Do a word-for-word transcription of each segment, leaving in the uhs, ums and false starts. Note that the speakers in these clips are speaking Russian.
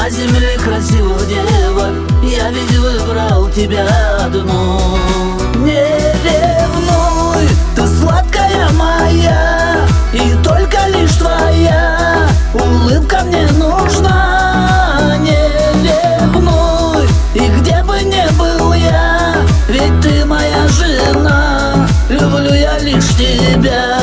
на земле красивых девок я ведь выбрал тебя одну. Не ревнуй, ты сладкая моя, и только лишь твоя улыбка мне нужна. Не ревнуй, и где бы ни был я, ведь ты моя жена, люблю я лишь тебя.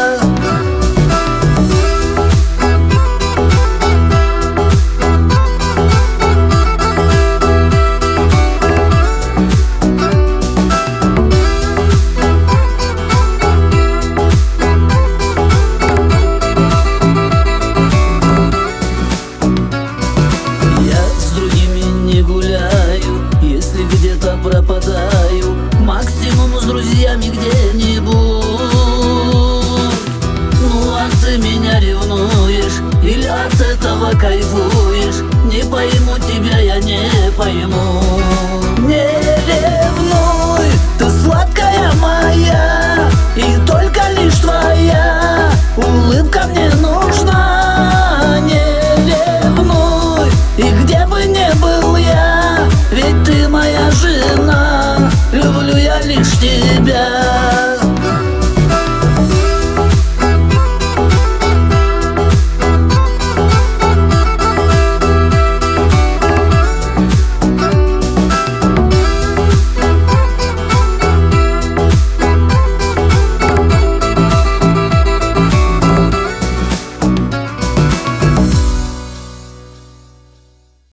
Где-то пропадаю, максимум с друзьями где-нибудь. Ну а ты меня ревнуешь или от этого кайфуешь? Не пойму тебя, я не пойму.